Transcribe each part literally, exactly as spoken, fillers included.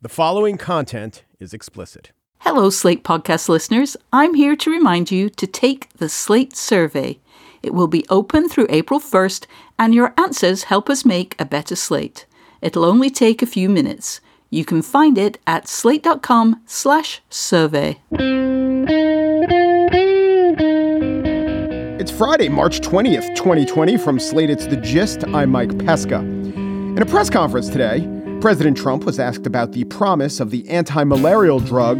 The following content is explicit. Hello, Slate Podcast listeners. I'm here to remind you to take the Slate survey. It will be open through April first, and your answers help us make a better Slate. It'll only take a few minutes. You can find it at slate.com slash survey. It's Friday, March twentieth, twenty twenty. From Slate, it's The Gist. I'm Mike Pesca. In a press conference today, President Trump was asked about the promise of the anti-malarial drug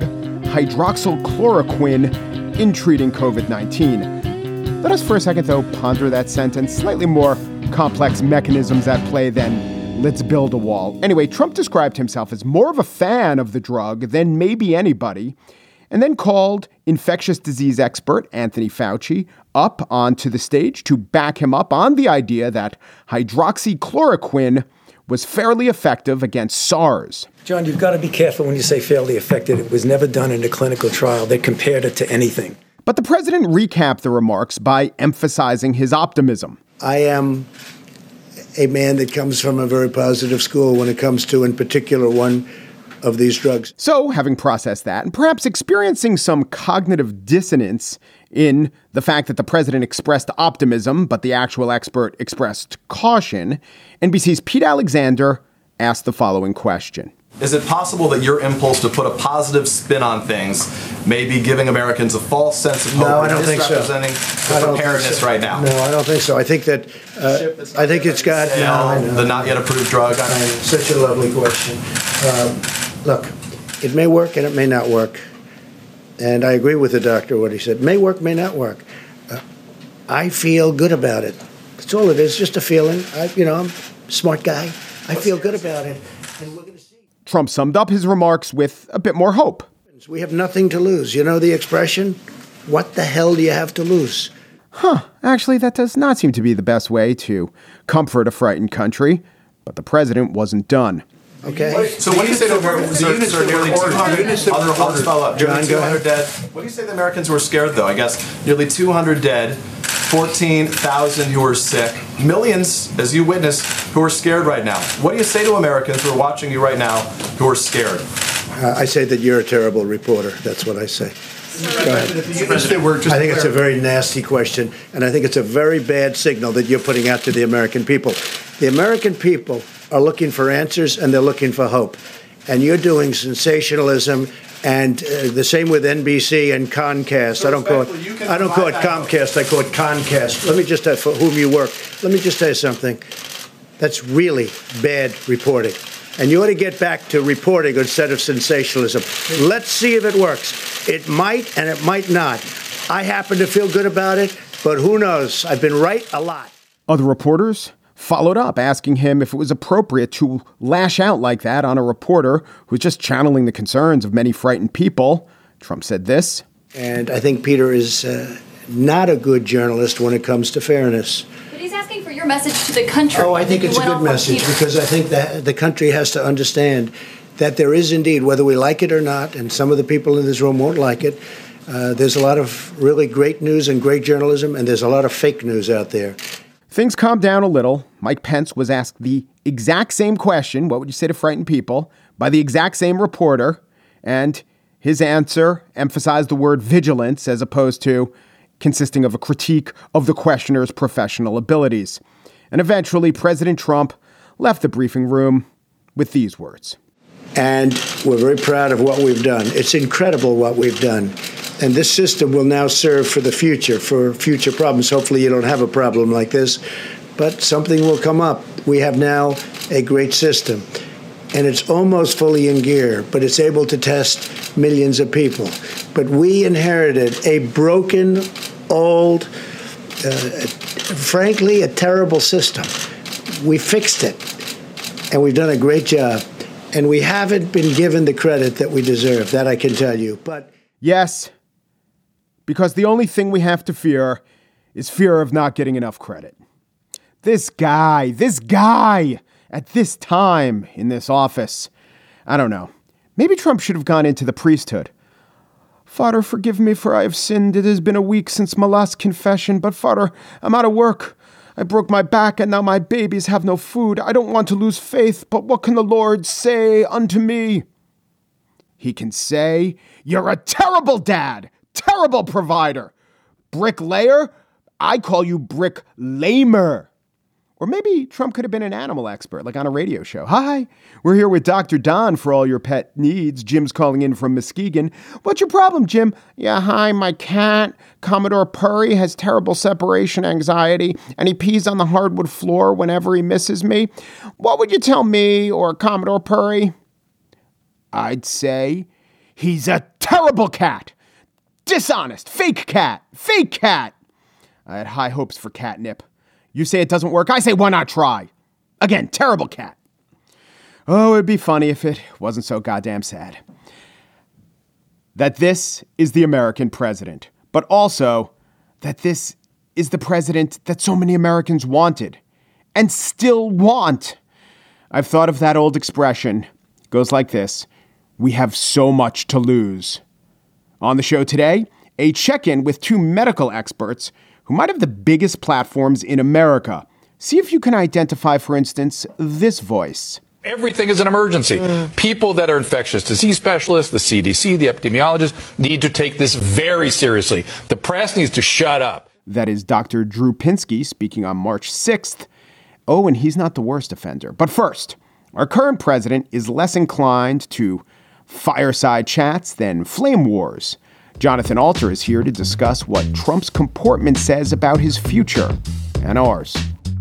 hydroxychloroquine in treating covid nineteen. Let us for a second, though, ponder that sentence. Slightly more complex mechanisms at play than let's build a wall. Anyway, Trump described himself as more of a fan of the drug than maybe anybody, and then called infectious disease expert Anthony Fauci up onto the stage to back him up on the idea that hydroxychloroquine was fairly effective against SARS. John, you've got to be careful when you say fairly effective. It was never done in a clinical trial. They compared it to anything. But the president recapped the remarks by emphasizing his optimism. I am a man that comes from a very positive school when it comes to, in particular, one of these drugs. So, having processed that and perhaps experiencing some cognitive dissonance in the fact that the president expressed optimism, but the actual expert expressed caution, N B C's Pete Alexander asked the following question. Is it possible that your impulse to put a positive spin on things may be giving Americans a false sense of hope? No, I don't think so. Misrepresenting the preparedness so. right now? No, I don't think so. I think that, uh, I think it's got... No, I know. The not yet approved drug. I mean, such a lovely question. Um, look, it may work and it may not work. And I agree with the doctor, what he said. May work, may not work. Uh, I feel good about it. That's all it is, just a feeling. I, you know, I'm a smart guy. I feel good about it. And we're going to see. Trump summed up his remarks with a bit more hope. We have nothing to lose. You know the expression? What the hell do you have to lose? Huh. Actually, that does not seem to be the best way to comfort a frightened country. But the president wasn't done. Okay. So what do you say to Americans who are nearly two hundred, other, I'll just follow up, nearly two hundred dead? What do you say to the Americans who are scared, though? I guess nearly two hundred dead, fourteen thousand who are sick, millions, as you witnessed, who are scared right now. What do you say to Americans who are watching you right now who are scared? Uh, I say that you're a terrible reporter. That's what I say. Go ahead. I think it's a very nasty question, and I think it's a very bad signal that you're putting out to the American people. The American people are looking for answers, and they're looking for hope. And you're doing sensationalism, and uh, the same with N B C and Comcast. I don't call it. I don't call it Comcast. I call it Concast. Let me just uh, for whom you work. Let me just tell you something. That's really bad reporting. And you ought to get back to reporting instead of sensationalism. Let's see if it works. It might and it might not. I happen to feel good about it, but who knows? I've been right a lot. Other reporters followed up, asking him if it was appropriate to lash out like that on a reporter who's just channeling the concerns of many frightened people. Trump said this. And I think Peter is uh, not a good journalist when it comes to fairness. But he's asking for your message to the country. Oh, I think it's a good message because I think that the country has to understand that there is indeed, whether we like it or not, and some of the people in this room won't like it, uh, there's a lot of really great news and great journalism, and there's a lot of fake news out there. Things calmed down a little. Mike Pence was asked the exact same question, what would you say to frightened people, by the exact same reporter, and his answer emphasized the word vigilance as opposed to consisting of a critique of the questioner's professional abilities. And eventually, President Trump left the briefing room with these words. And we're very proud of what we've done. It's incredible what we've done. And this system will now serve for the future, for future problems. Hopefully you don't have a problem like this, but something will come up. We have now a great system, and it's almost fully in gear, but it's able to test millions of people. But we inherited a broken, old, uh, frankly, a terrible system. We fixed it, and we've done a great job. And we haven't been given the credit that we deserve. That I can tell you. But yes, because the only thing we have to fear is fear of not getting enough credit. This guy, this guy at this time in this office, I don't know. Maybe Trump should have gone into the priesthood. Father, forgive me, for I have sinned. It has been a week since my last confession, but Father, I'm out of work. I broke my back, and now my babies have no food. I don't want to lose faith, but what can the Lord say unto me? He can say, "You're a terrible dad, terrible provider. Bricklayer, I call you bricklamer." Or maybe Trump could have been an animal expert, like on a radio show. "Hi, we're here with Doctor Don for all your pet needs. Jim's calling in from Muskegon. What's your problem, Jim?" "Yeah, hi, my cat, Commodore Purry, has terrible separation anxiety, and he pees on the hardwood floor whenever he misses me. What would you tell me or Commodore Purry?" I'd say, "He's a terrible cat. Dishonest, fake cat, fake cat." I had high hopes for catnip. You say it doesn't work. I say, why not try? Again, terrible cat. Oh, it'd be funny if it wasn't so goddamn sad. That this is the American president, but also that this is the president that so many Americans wanted and still want. I've thought of that old expression. It goes like this: we have so much to lose. On the show today, a check-in with two medical experts who might have the biggest platforms in America. See if you can identify, for instance, this voice. Everything is an emergency. Mm. People that are infectious disease specialists, the C D C, the epidemiologists need to take this very seriously. The press needs to shut up. That is Doctor Drew Pinsky speaking on March sixth. Oh, and he's not the worst offender. But first, our current president is less inclined to fireside chats than flame wars. Jonathan Alter is here to discuss what Trump's comportment says about his future and ours.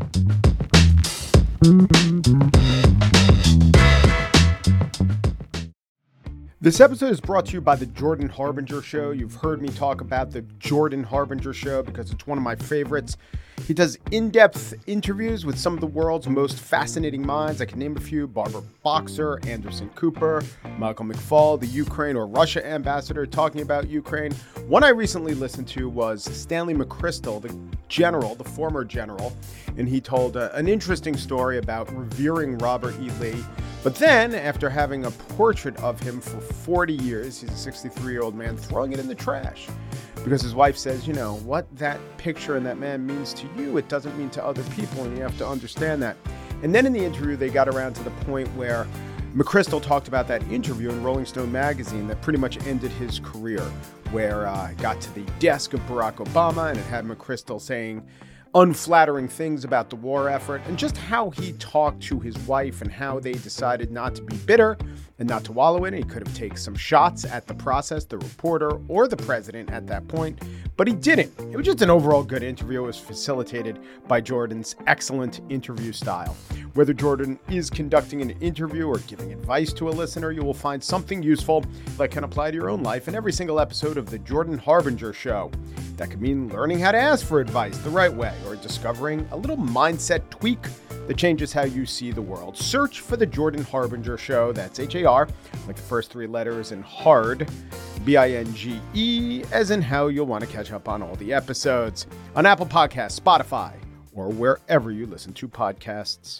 This episode is brought to you by the Jordan Harbinger Show. You've heard me talk about the Jordan Harbinger Show because it's one of my favorites. He does in-depth interviews with some of the world's most fascinating minds. I can name a few: Barbara Boxer, Anderson Cooper, Michael McFaul, the Ukraine or Russia ambassador talking about Ukraine. One I recently listened to was Stanley McChrystal, the general, the former general, and he told uh, an interesting story about revering Robert E. Lee. But then, after having a portrait of him for forty years, he's a sixty-three-year-old man, throwing it in the trash. Because his wife says, you know, what that picture and that man means to you, it doesn't mean to other people, and you have to understand that. And then in the interview, they got around to the point where McChrystal talked about that interview in Rolling Stone magazine that pretty much ended his career, where uh, it got to the desk of Barack Obama, and it had McChrystal saying unflattering things about the war effort, and just how he talked to his wife and how they decided not to be bitter and not to wallow in it. He could have taken some shots at the process, the reporter, or the president at that point, but he didn't. It was just an overall good interview. It was facilitated by Jordan's excellent interview style. Whether Jordan is conducting an interview or giving advice to a listener, you will find something useful that can apply to your own life in every single episode of the Jordan Harbinger Show. That could mean learning how to ask for advice the right way, or discovering a little mindset tweak that changes how you see the world. Search for the Jordan Harbinger Show. That's H A R, like the first three letters, and hard, B I N G E, as in how you'll want to catch up on all the episodes on Apple Podcasts, Spotify, or wherever you listen to podcasts.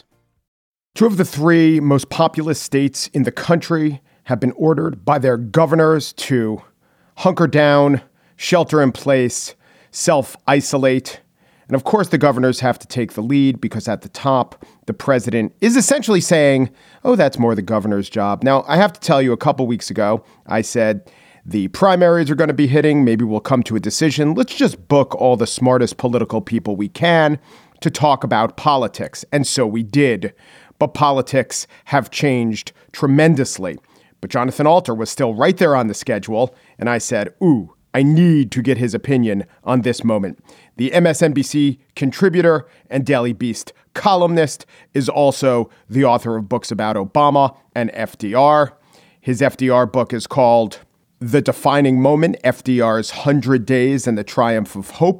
Two of the three most populous states in the country have been ordered by their governors to hunker down, shelter in place, self-isolate. And of course, the governors have to take the lead because at the top, the president is essentially saying, oh, that's more the governor's job. Now, I have to tell you, a couple weeks ago, I said the primaries are going to be hitting. Maybe we'll come to a decision. Let's just book all the smartest political people we can to talk about politics. And so we did. But politics have changed tremendously. But Jonathan Alter was still right there on the schedule. And I said, ooh, I need to get his opinion on this moment. The M S N B C contributor and Daily Beast columnist is also the author of books about Obama and F D R. His F D R book is called The Defining Moment, F D R's one hundred days and the Triumph of Hope.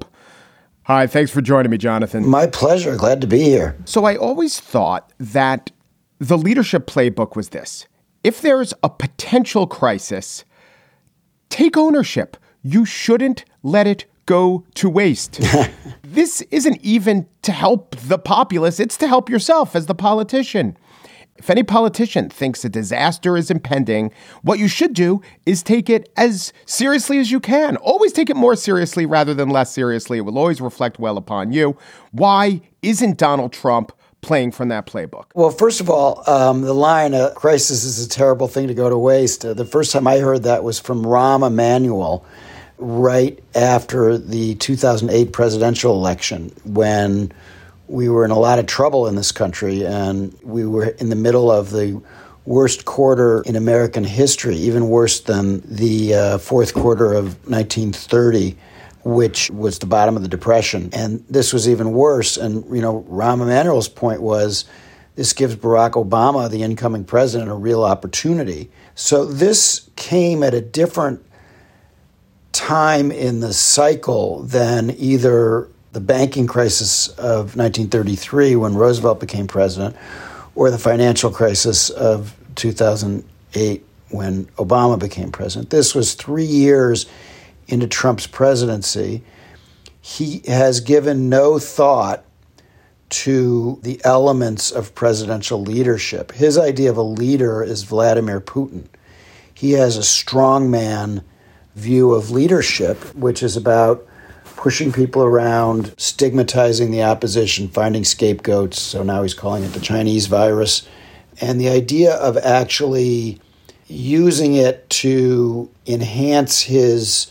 Hi, thanks for joining me, Jonathan. My pleasure. Glad to be here. So I always thought that the leadership playbook was this. If there's a potential crisis, take ownership. You shouldn't let it go to waste. This isn't even to help the populace. It's to help yourself as the politician. If any politician thinks a disaster is impending, what you should do is take it as seriously as you can. Always take it more seriously rather than less seriously. It will always reflect well upon you. Why isn't Donald Trump playing from that playbook? Well, first of all, um, the line, a crisis is a terrible thing to go to waste. Uh, the first time I heard that was from Rahm Emanuel right after the two thousand eight presidential election, when we were in a lot of trouble in this country and we were in the middle of the worst quarter in American history, even worse than the uh, fourth quarter of nineteen thirty, which was the bottom of the Depression. And this was even worse. And, you know, Rahm Emanuel's point was this gives Barack Obama, the incoming president, a real opportunity. So this came at a different time in the cycle than either the banking crisis of nineteen thirty-three when Roosevelt became president or the financial crisis of two thousand eight when Obama became president. This was three years into Trump's presidency. He has given no thought to the elements of presidential leadership. His idea of a leader is Vladimir Putin. He has a strongman view of leadership, which is about pushing people around, stigmatizing the opposition, finding scapegoats. So now he's calling it the Chinese virus. And the idea of actually using it to enhance his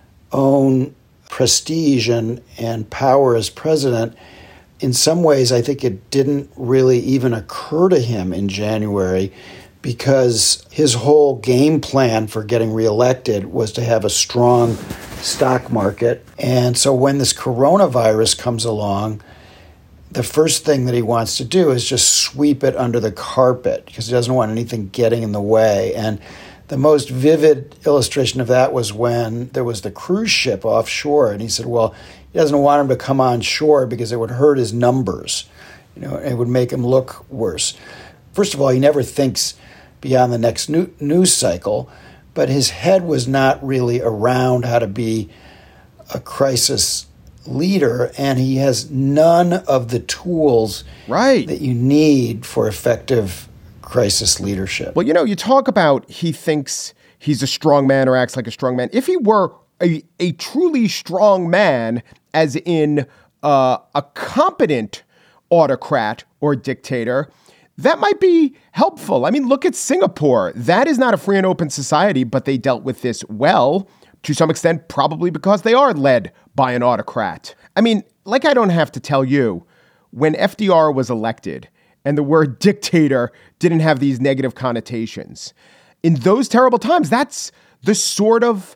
own prestige and, and power as president, in some ways, I think it didn't really even occur to him in January, because his whole game plan for getting reelected was to have a strong stock market. And so when this coronavirus comes along, the first thing that he wants to do is just sweep it under the carpet because he doesn't want anything getting in the way. And the most vivid illustration of that was when there was the cruise ship offshore, and he said, well, he doesn't want him to come on shore because it would hurt his numbers. You know, it would make him look worse. First of all, he never thinks beyond the next new, news cycle, but his head was not really around how to be a crisis leader, and he has none of the tools right. that you need for effective crisis leadership. Well, you know, you talk about he thinks he's a strong man or acts like a strong man. If he were a, a truly strong man, as in uh, a competent autocrat or dictator, that might be helpful. I mean, look at Singapore. That is not a free and open society, but they dealt with this well, to some extent, probably because they are led by an autocrat. I mean, like I don't have to tell you, when F D R was elected and the word dictator didn't have these negative connotations, in those terrible times, that's the sort of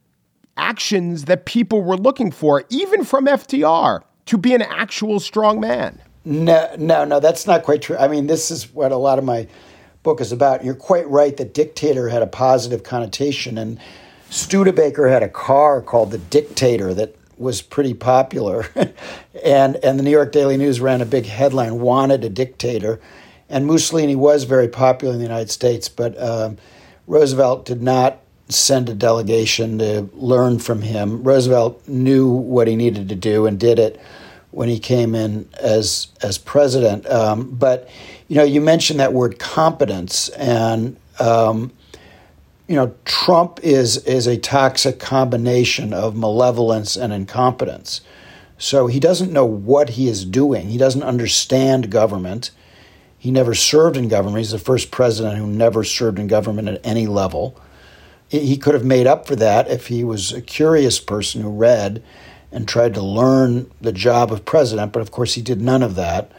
actions that people were looking for, even from F D R, to be an actual strong man. No, no, no, that's not quite true. I mean, this is what a lot of my book is about. You're quite right that dictator had a positive connotation, and Studebaker had a car called the Dictator that was pretty popular. and and the New York Daily News ran a big headline, wanted a dictator. And Mussolini was very popular in the United States, but um, Roosevelt did not send a delegation to learn from him. Roosevelt knew what he needed to do and did it when he came in as as president. Um, but, you know, you mentioned that word competence, and, um, you know, Trump is is a toxic combination of malevolence and incompetence. So he doesn't know what he is doing. He doesn't understand government. He never served in government. He's the first president who never served in government at any level. He could have made up for that if he was a curious person who read and tried to learn the job of president, but of course he did none of that.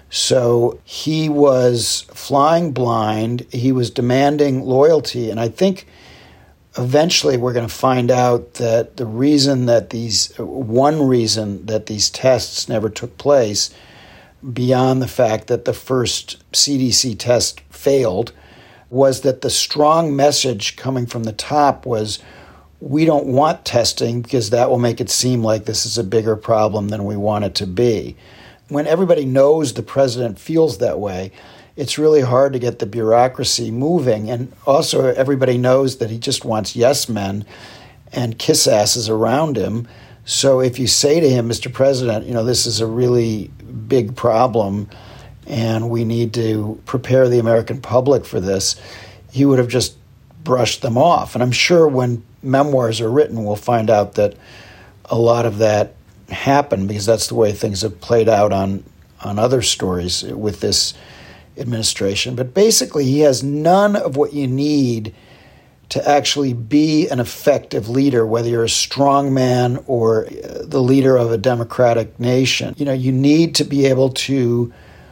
So he was flying blind. He was demanding loyalty. And I think eventually we're going to find out that the reason that these, one reason that these tests never took place, beyond the fact that the first C D C test failed, was that the strong message coming from the top was, we don't want testing because that will make it seem like this is a bigger problem than we want it to be. When everybody knows the president feels that way, it's really hard to get the bureaucracy moving. And also everybody knows that he just wants yes men and kiss asses around him. So if you say to him, Mister President, you know, this is a really big problem and we need to prepare the American public for this, he would have just brushed them off. And I'm sure when memoirs are written, we'll find out that a lot of that happened because that's the way things have played out on on other stories with this administration. But basically, he has none of what you need to actually be an effective leader, whether you're a strong man or the leader of a democratic nation. You know, you need to be able to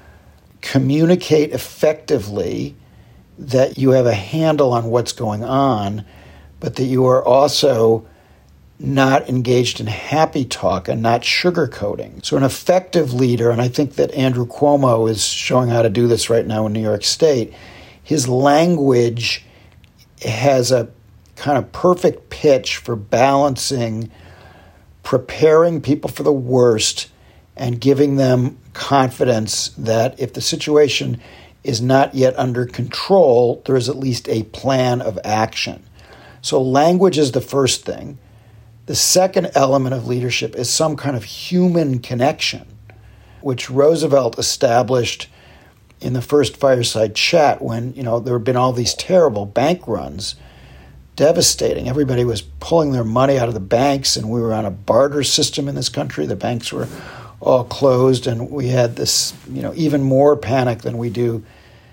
communicate effectively that you have a handle on what's going on, but that you are also not engaged in happy talk and not sugarcoating. So an effective leader, and I think that Andrew Cuomo is showing how to do this right now in New York State, his language has a kind of perfect pitch for balancing preparing people for the worst and giving them confidence that if the situation is not yet under control, there is at least a plan of action. So language is the first thing. The second element of leadership is some kind of human connection, which Roosevelt established in the first fireside chat when, you know, there had been all these terrible bank runs, devastating. Everybody was pulling their money out of the banks, and we were on a barter system in this country. The banks were all closed, and we had this, you know, even more panic than we do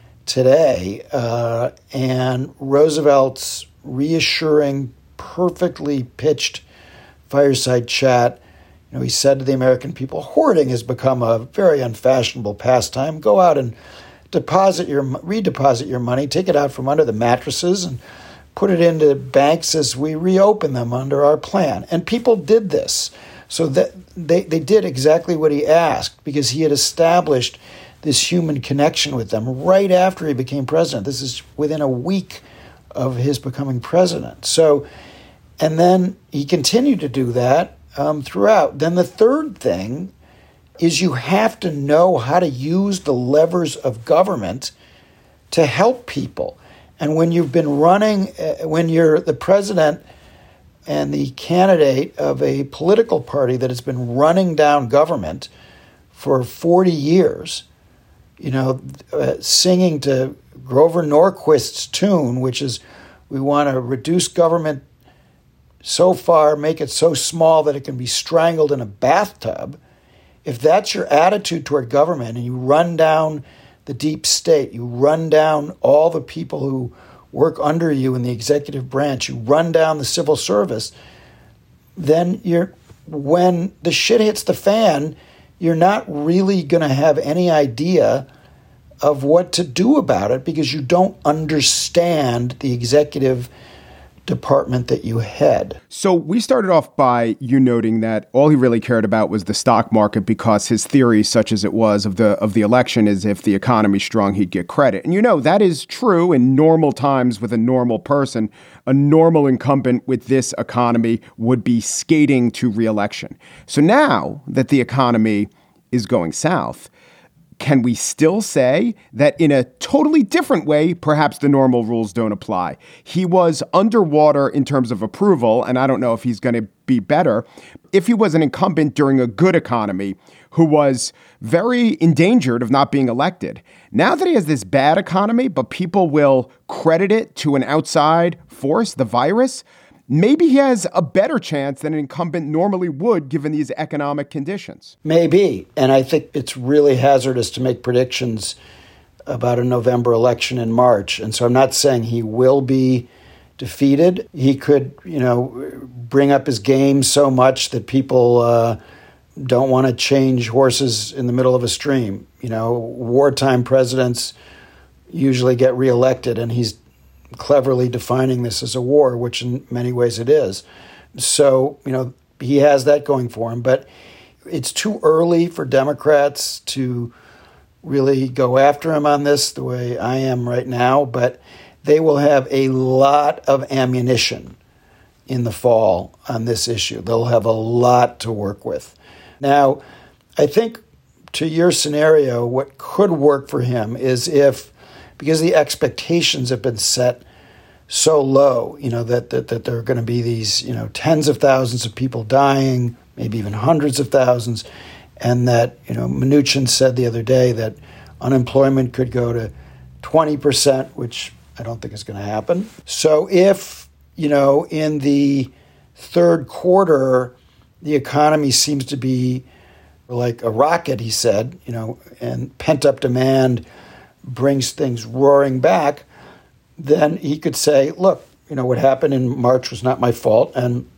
today. Uh, and Roosevelt's reassuring, perfectly pitched fireside chat, you know, he said to the American people, hoarding has become a very unfashionable pastime. Go out and deposit your, redeposit your money, take it out from under the mattresses and put it into banks as we reopen them under our plan. And people did this. So that they, they did exactly what he asked because he had established this human connection with them right after he became president. This is within a week of his becoming president. So, and then he continued to do that um, throughout. Then the third thing is you have to know how to use the levers of government to help people. And when you've been running, uh, when you're the president and the candidate of a political party that has been running down government for forty years, you know, uh, singing to Grover Norquist's tune, which is, we want to reduce government so far, make it so small that it can be strangled in a bathtub. If that's your attitude toward government and you run down the deep state, you run down all the people who work under you in the executive branch, you run down the civil service, then you're, when the shit hits the fan, you're not really going to have any idea of what to do about it because you don't understand the executive department that you head. So we started off by you noting that all he really cared about was the stock market because his theory, such as it was of the of the election, is if the economy's strong, he'd get credit. And you know, that is true in normal times with a normal person. A normal incumbent with this economy would be skating to re-election. So now that the economy is going south, can we still say that in a totally different way, perhaps the normal rules don't apply? He was underwater in terms of approval, and I don't know if he's going to be better. If he was an incumbent during a good economy who was very endangered of not being elected, now that he has this bad economy, but people will credit it to an outside force, the virus, maybe he has a better chance than an incumbent normally would given these economic conditions. Maybe. And I think it's really hazardous to make predictions about a November election in March. And so I'm not saying he will be defeated. He could, you know, bring up his game so much that people uh, don't want to change horses in the middle of a stream. You know, wartime presidents usually get reelected, and he's cleverly defining this as a war, which in many ways it is. So, you know, he has that going for him, but it's too early for Democrats to really go after him on this the way I am right now, but they will have a lot of ammunition in the fall on this issue. They'll have a lot to work with. Now, I think to your scenario, what could work for him is if, because the expectations have been set so low, you know, that, that, that there are going to be these, you know, tens of thousands of people dying, maybe even hundreds of thousands, and that, you know, Mnuchin said the other day that unemployment could go to twenty percent, which I don't think is going to happen. So if, you know, in the third quarter, the economy seems to be like a rocket, he said, you know, and pent-up demand brings things roaring back, then he could say, look, you know, what happened in March was not my fault, and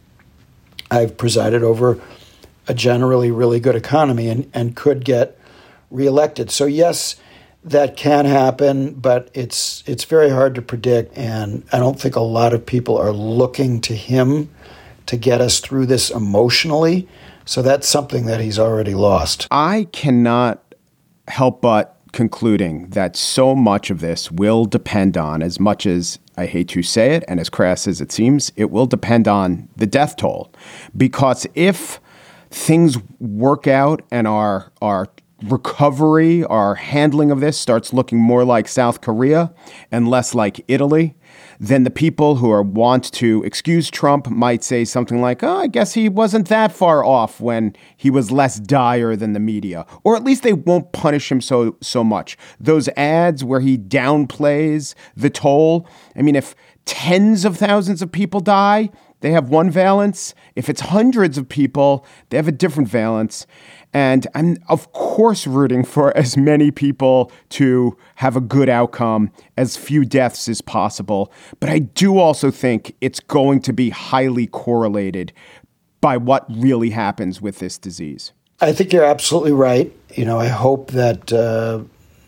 I've presided over a generally really good economy and, and could get reelected. So yes, that can happen, but it's it's very hard to predict, and I don't think a lot of people are looking to him to get us through this emotionally. So that's something that he's already lost. I cannot help but concluding that so much of this will depend on, as much as I hate to say it and as crass as it seems, it will depend on the death toll. Because if things work out and our our recovery, our handling of this starts looking more like South Korea and less like Italy, then the people who are want to excuse Trump might say something like, oh, I guess he wasn't that far off when he was less dire than the media. Or at least they won't punish him so so much. Those ads where he downplays the toll. I mean, if tens of thousands of people die, they have one valence. If it's hundreds of people, they have a different valence. And I'm, of course, rooting for as many people to have a good outcome, as few deaths as possible. But I do also think it's going to be highly correlated by what really happens with this disease. I think you're absolutely right. You know, I hope that uh,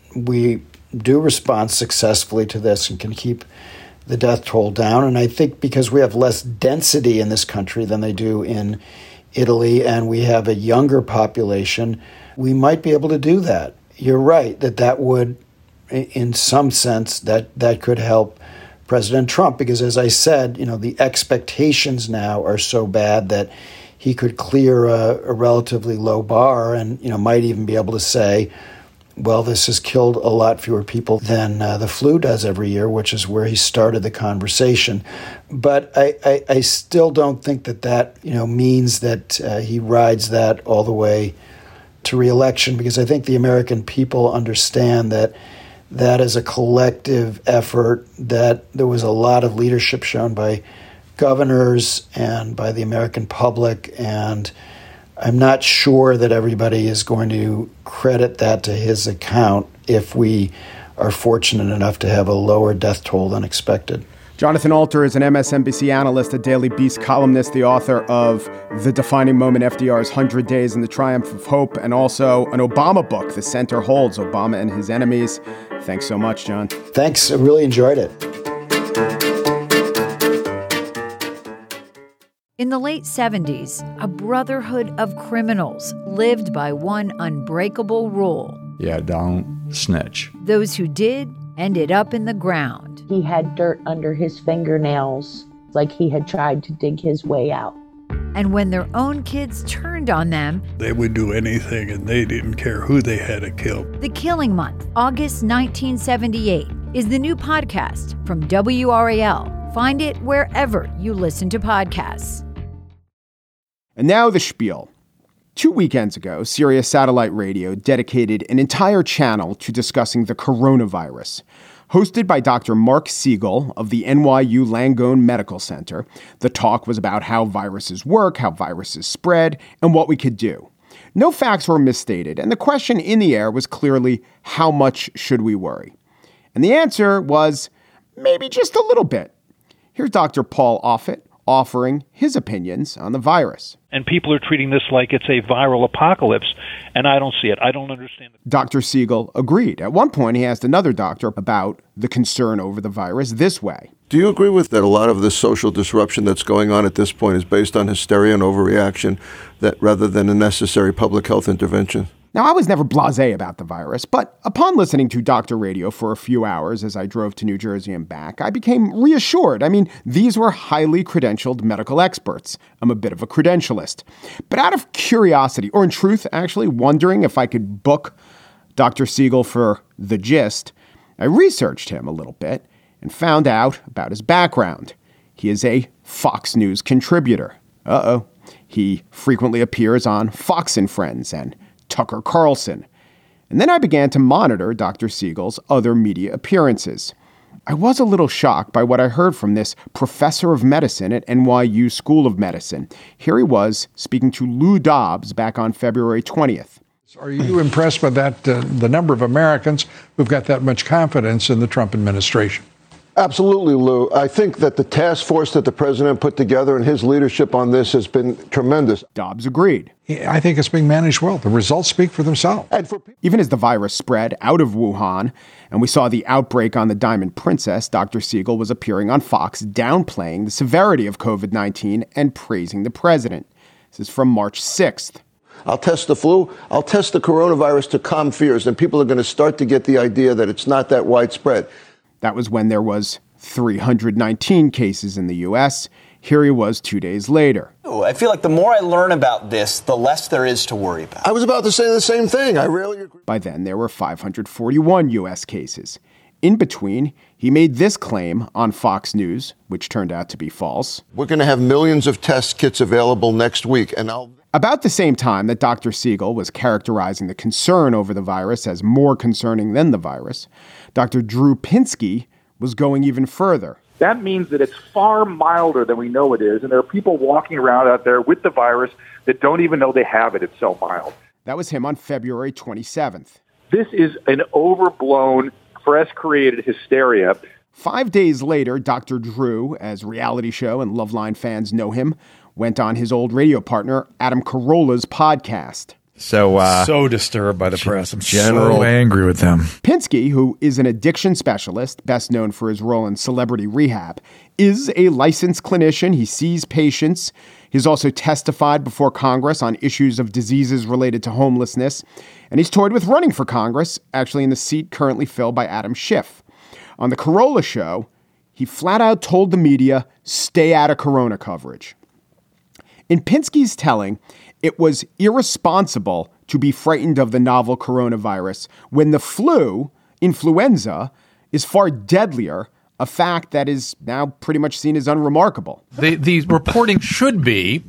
we do respond successfully to this and can keep the death toll down. And I think because we have less density in this country than they do in Italy, and we have a younger population, we might be able to do that. You're right that that would, in some sense, that that could help President Trump, because as I said, you know, the expectations now are so bad that he could clear a, a relatively low bar and, you know, might even be able to say, well, this has killed a lot fewer people than uh, the flu does every year, which is where he started the conversation. But I, I, I still don't think that that, you know, means that uh, he rides that all the way to re-election, because I think the American people understand that that is a collective effort, that there was a lot of leadership shown by governors and by the American public, and I'm not sure that everybody is going to credit that to his account if we are fortunate enough to have a lower death toll than expected. Jonathan Alter is an M S N B C analyst, a Daily Beast columnist, the author of The Defining Moment, F D R's one hundred days and the Triumph of Hope, and also an Obama book, The Center Holds, Obama and His Enemies. Thanks so much, John. Thanks. I really enjoyed it. In the late seventies, a brotherhood of criminals lived by one unbreakable rule. Yeah, don't snitch. Those who did ended up in the ground. He had dirt under his fingernails, like he had tried to dig his way out. And when their own kids turned on them, they would do anything and they didn't care who they had to kill. The Killing Month, August nineteen seventy-eight, is the new podcast from W R A L. Find it wherever you listen to podcasts. And now the spiel. Two weekends ago, Sirius Satellite Radio dedicated an entire channel to discussing the coronavirus. Hosted by Doctor Mark Siegel of the N Y U Langone Medical Center, the talk was about how viruses work, how viruses spread, and what we could do. No facts were misstated, and the question in the air was clearly, how much should we worry? And the answer was, maybe just a little bit. Here's Doctor Paul Offit offering his opinions on the virus. And people are treating this like it's a viral apocalypse, and I don't see it. I don't understand it. Doctor Siegel agreed. At one point, he asked another doctor about the concern over the virus this way. Do you agree with that a lot of the social disruption that's going on at this point is based on hysteria and overreaction, that rather than a necessary public health intervention? Now, I was never blasé about the virus, but upon listening to Doctor Radio for a few hours as I drove to New Jersey and back, I became reassured. I mean, these were highly credentialed medical experts. I'm a bit of a credentialist. But out of curiosity, or in truth, actually wondering if I could book Doctor Siegel for The Gist, I researched him a little bit and found out about his background. He is a Fox News contributor. Uh-oh. He frequently appears on Fox and Friends and Tucker Carlson. And then I began to monitor Doctor Siegel's other media appearances. I was a little shocked by what I heard from this professor of medicine at N Y U School of Medicine. Here he was speaking to Lou Dobbs back on February twentieth. Are you impressed by that, uh, the number of Americans who've got that much confidence in the Trump administration? Absolutely, Lou. I think that the task force that the president put together and his leadership on this has been tremendous. Dobbs agreed. I think it's being managed well. The results speak for themselves. And for Even as the virus spread out of Wuhan and we saw the outbreak on the Diamond Princess, Doctor Siegel was appearing on Fox downplaying the severity of COVID nineteen and praising the president. This is from March sixth. I'll test the flu. I'll test the coronavirus to calm fears. And people are going to start to get the idea that it's not that widespread. That was when there was three hundred nineteen cases in the U S. Here he was two days later. I feel like the more I learn about this, the less there is to worry about. I was about to say the same thing. I really agree. By then, there were five hundred forty-one U S cases. In between, he made this claim on Fox News, which turned out to be false. We're going to have millions of test kits available next week, and I'll... About the same time that Doctor Siegel was characterizing the concern over the virus as more concerning than the virus, Doctor Drew Pinsky was going even further. That means that it's far milder than we know it is, and there are people walking around out there with the virus that don't even know they have it. It's so mild. That was him on February twenty-seventh. This is an overblown, press-created hysteria. Five days later, Doctor Drew, as reality show and Loveline fans know him, went on his old radio partner Adam Carolla's podcast. So, uh, so disturbed by the press. I'm general, so angry with them. Pinsky, who is an addiction specialist, best known for his role in Celebrity Rehab, is a licensed clinician. He sees patients. He's also testified before Congress on issues of diseases related to homelessness. And he's toyed with running for Congress, actually in the seat currently filled by Adam Schiff. On the Carolla show, he flat out told the media, stay out of corona coverage. In Pinsky's telling, it was irresponsible to be frightened of the novel coronavirus when the flu, influenza, is far deadlier, a fact that is now pretty much seen as unremarkable. The, the reporting should be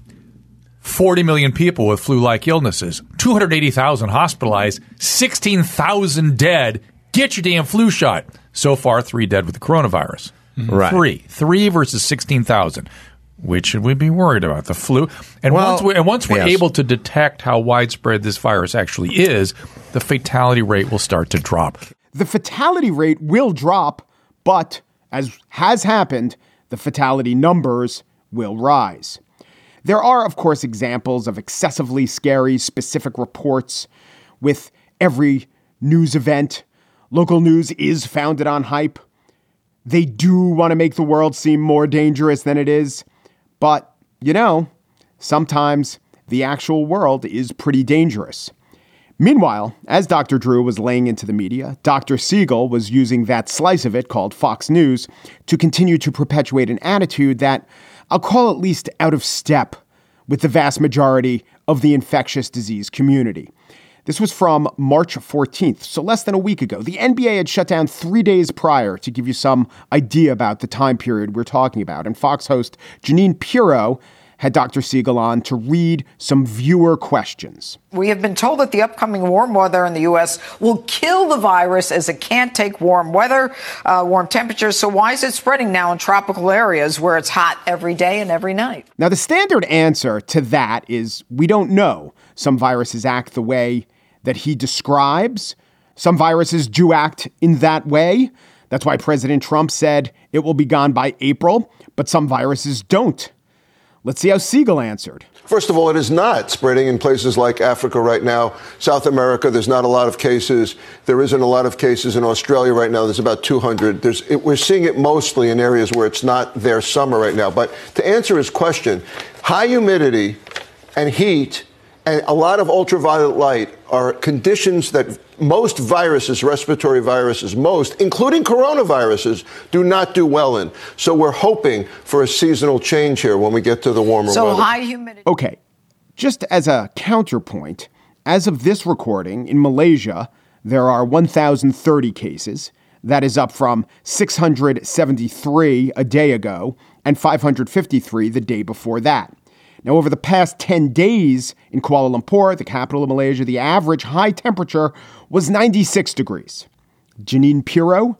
forty million people with flu-like illnesses, two hundred eighty thousand hospitalized, sixteen thousand dead. Get your damn flu shot. So far, three dead with the coronavirus. Right. Three. Three versus sixteen thousand. Which should we be worried about? The flu? And well, once, we, and once we're yes. able to detect how widespread this virus actually is, the fatality rate will start to drop. The fatality rate will drop, but as has happened, the fatality numbers will rise. There are, of course, examples of excessively scary specific reports with every news event. Local news is founded on hype. They do want to make the world seem more dangerous than it is. But, you know, sometimes the actual world is pretty dangerous. Meanwhile, as Doctor Drew was laying into the media, Doctor Siegel was using that slice of it called Fox News to continue to perpetuate an attitude that I'll call at least out of step with the vast majority of the infectious disease community. This was from March fourteenth, so less than a week ago. The N B A had shut down three days prior to give you some idea about the time period we're talking about. And Fox host Jeanine Pirro had Doctor Siegel on to read some viewer questions. We have been told that the upcoming warm weather in the U S will kill the virus as it can't take warm weather, uh, warm temperatures. So why is it spreading now in tropical areas where it's hot every day and every night? Now, the standard answer to that is we don't know. Some viruses act the way that he describes. Some viruses do act in that way. That's why President Trump said it will be gone by April, but some viruses don't. Let's see how Siegel answered. First of all, it is not spreading in places like Africa right now. South America, there's not a lot of cases. There isn't a lot of cases in Australia right now. There's about two hundred. There's, it, we're seeing it mostly in areas where it's not their summer right now. But to answer his question, high humidity and heat and a lot of ultraviolet light are conditions that most viruses, respiratory viruses, most, including coronaviruses, do not do well in. So we're hoping for a seasonal change here when we get to the warmer so weather. So high humidity. Okay, just as a counterpoint, as of this recording, in Malaysia, there are one thousand thirty cases. That is up from six hundred seventy-three a day ago and five hundred fifty-three the day before that. Now, over the past ten days in Kuala Lumpur, the capital of Malaysia, the average high temperature was ninety-six degrees. Jeanine Pirro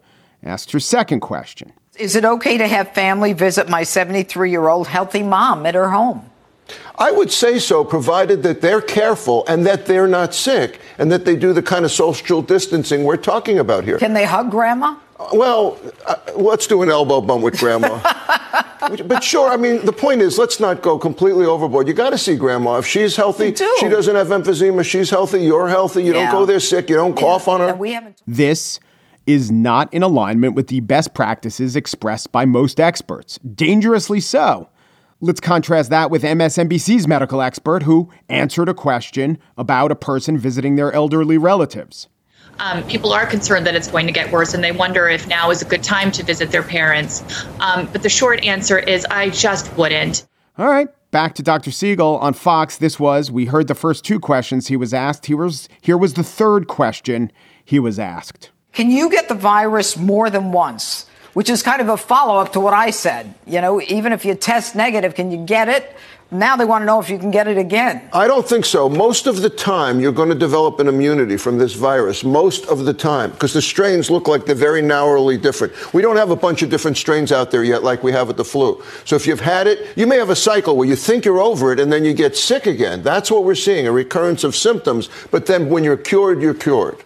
asked her second question. Is it okay to have family visit my seventy-three-year-old healthy mom at her home? I would say so, provided that they're careful and that they're not sick and that they do the kind of social distancing we're talking about here. Can they hug Grandma? Well, uh, let's do an elbow bump with Grandma. But sure, I mean, the point is, let's not go completely overboard. You got to see Grandma. If she's healthy, do. She doesn't have emphysema, she's healthy, you're healthy, you yeah. don't go there sick, you don't cough yeah. on her. We haven't- this is not in alignment with the best practices expressed by most experts. Dangerously so. Let's contrast that with M S N B C's medical expert who answered a question about a person visiting their elderly relatives. Um, people are concerned that it's going to get worse, and they wonder if now is a good time to visit their parents. Um, but the short answer is I just wouldn't. All right. Back to Doctor Siegel on Fox. This was, we heard the first two questions he was asked. He was, here was the third question he was asked. Can you get the virus more than once? Which is kind of a follow-up to what I said. You know, even if you test negative, can you get it? Now they want to know if you can get it again. I don't think so. Most of the time, you're going to develop an immunity from this virus. Most of the time, because the strains look like they're very narrowly different. We don't have a bunch of different strains out there yet like we have with the flu. So if you've had it, you may have a cycle where you think you're over it and then you get sick again. That's what we're seeing, a recurrence of symptoms. But then when you're cured, you're cured.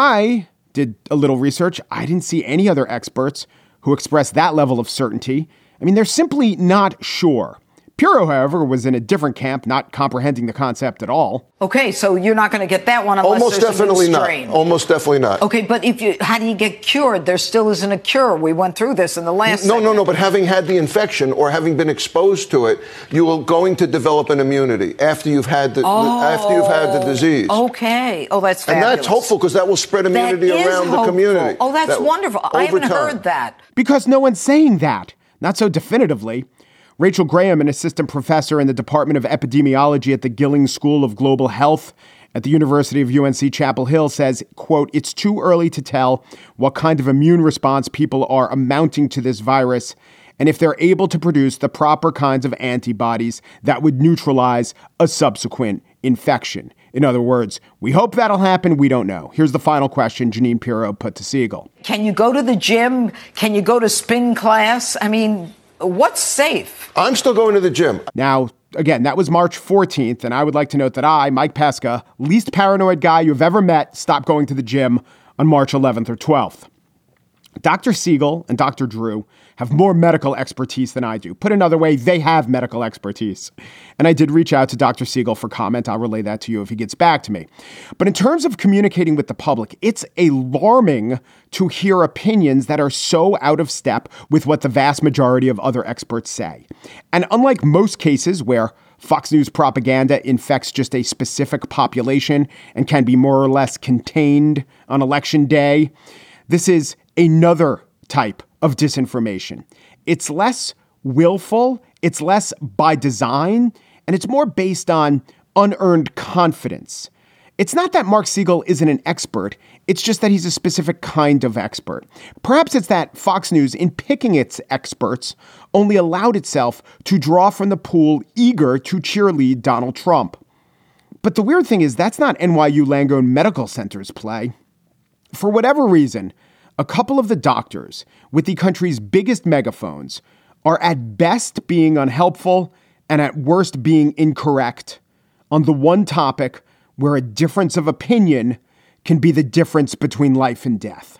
I did a little research. I didn't see any other experts who expressed that level of certainty. I mean, they're simply not sure. Pirro, however, was in a different camp, not comprehending the concept at all. Okay, so you're not going to get that one unless Almost there's definitely a new not. strain. Almost definitely not. Okay, but if you, how do you get cured? There still isn't a cure. We went through this in the last. No, segment. no, no. But having had the infection or having been exposed to it, you are going to develop an immunity after you've had the, oh, the after you've had the disease. Okay. Oh, that's fabulous. And that's hopeful because that will spread immunity that around hopeful. the community. Oh, that's that, wonderful. I haven't time. heard that. Because no one's saying that. Not so definitively. Rachel Graham, an assistant professor in the Department of Epidemiology at the Gilling School of Global Health at the University of U N C Chapel Hill, says, quote, it's too early to tell what kind of immune response people are amounting to this virus and if they're able to produce the proper kinds of antibodies that would neutralize a subsequent infection. In other words, we hope that'll happen. We don't know. Here's the final question Jeanine Pirro put to Siegel. Can you go to the gym? Can you go to spin class? I mean, what's safe? I'm still going to the gym. Now, again, that was March fourteenth, and I would like to note that I, Mike Pesca, least paranoid guy you've ever met, stopped going to the gym on March eleventh or twelfth. Doctor Siegel and Doctor Drew have more medical expertise than I do. Put another way, they have medical expertise. And I did reach out to Doctor Siegel for comment. I'll relay that to you if he gets back to me. But in terms of communicating with the public, it's alarming to hear opinions that are so out of step with what the vast majority of other experts say. And unlike most cases where Fox News propaganda infects just a specific population and can be more or less contained on election day, this is another type of disinformation. It's less willful, it's less by design, and it's more based on unearned confidence. It's not that Mark Siegel isn't an expert, it's just that he's a specific kind of expert. Perhaps it's that Fox News, in picking its experts, only allowed itself to draw from the pool eager to cheerlead Donald Trump. But the weird thing is that's not N Y U Langone Medical Center's play. For whatever reason, a couple of the doctors with the country's biggest megaphones are at best being unhelpful and at worst being incorrect on the one topic where a difference of opinion can be the difference between life and death.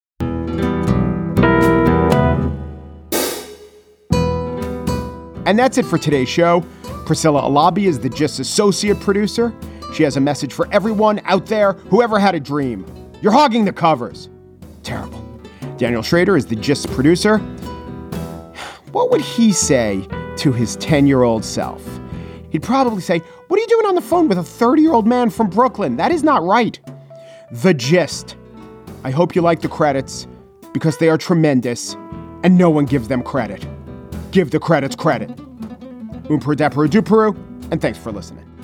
And that's it for today's show. Priscilla Alabi is the Gist associate producer. She has a message for everyone out there who ever had a dream. You're hogging the covers. Terrible. Daniel Schrader is the Gist producer. What would he say to his ten-year-old self? He'd probably say, what are you doing on the phone with a thirty-year-old man from Brooklyn? That is not right. The Gist. I hope you like the credits because they are tremendous and no one gives them credit. Give the credits credit. Umper Depperu Duperu, and thanks for listening.